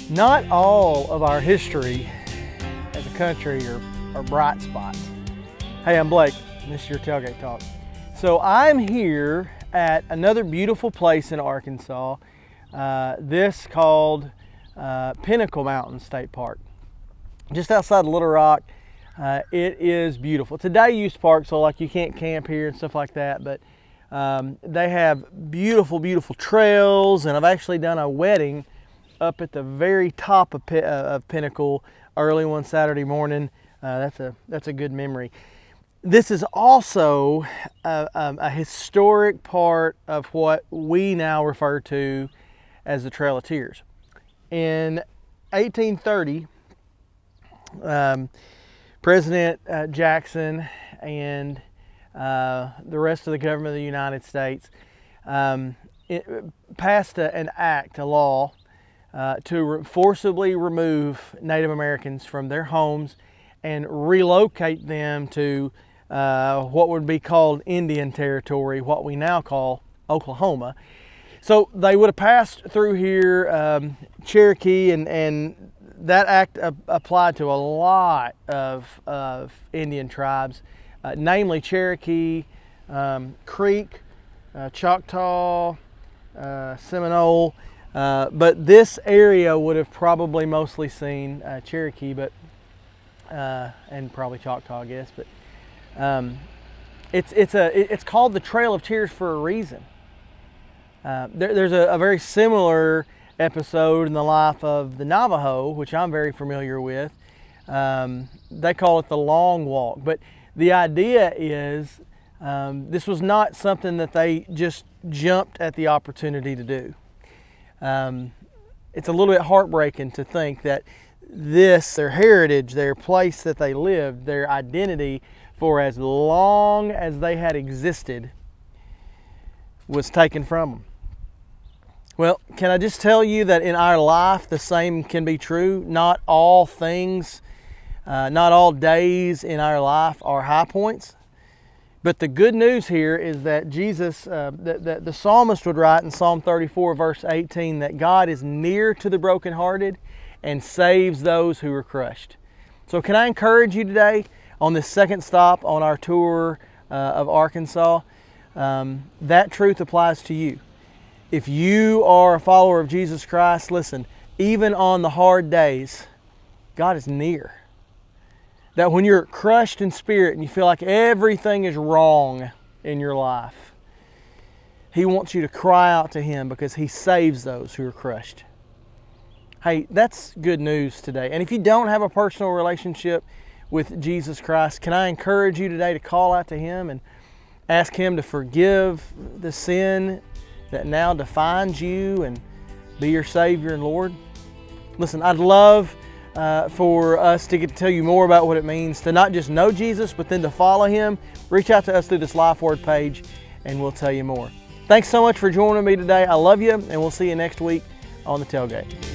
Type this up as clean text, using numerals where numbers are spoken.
Not all of our history as a country are bright spots. Hey, I'm Blake, and this is your Tailgate Talk. So I'm here at another beautiful place in Arkansas, this called Pinnacle Mountain State Park. Just outside of Little Rock. It is beautiful. It's a day use park, so like you can't camp here and stuff like that, but they have beautiful, beautiful trails, and I've actually done a wedding up at the very top of Pinnacle early one Saturday morning. That's a good memory. This is also a historic part of what we now refer to as the Trail of Tears. In 1830, President Jackson and the rest of the government of the United States passed a law to forcibly remove Native Americans from their homes and relocate them to what would be called Indian Territory, what we now call Oklahoma. So they would have passed through here, Cherokee, and that act applied to a lot of Indian tribes, namely Cherokee, Creek, Choctaw, Seminole, but this area would have probably mostly seen Cherokee, and probably Choctaw, I guess. But it's called the Trail of Tears for a reason. There's a very similar episode in the life of the Navajo, which I'm very familiar with. They call it the Long Walk, but the idea is this was not something that they just jumped at the opportunity to do. It's a little bit heartbreaking to think that their heritage, their place that they lived, their identity for as long as they had existed was taken from them. Well, can I just tell you that in our life the same can be true? Not all things, not all days in our life are high points. But the good news here is that Jesus, the psalmist would write in Psalm 34 verse 18 that God is near to the brokenhearted and saves those who are crushed. So can I encourage you today on this second stop on our tour of Arkansas? That truth applies to you. If you are a follower of Jesus Christ, listen, even on the hard days, God is near. That when you're crushed in spirit and you feel like everything is wrong in your life, He wants you to cry out to Him because He saves those who are crushed. Hey, that's good news today. And if you don't have a personal relationship with Jesus Christ, can I encourage you today to call out to Him and ask Him to forgive the sin that now defines you and be your Savior and Lord? Listen, I'd love for us to get to tell you more about what it means to not just know Jesus, but then to follow Him. Reach out to us through this Life Word page and we'll tell you more. Thanks so much for joining me today. I love you, and we'll see you next week on the Tailgate.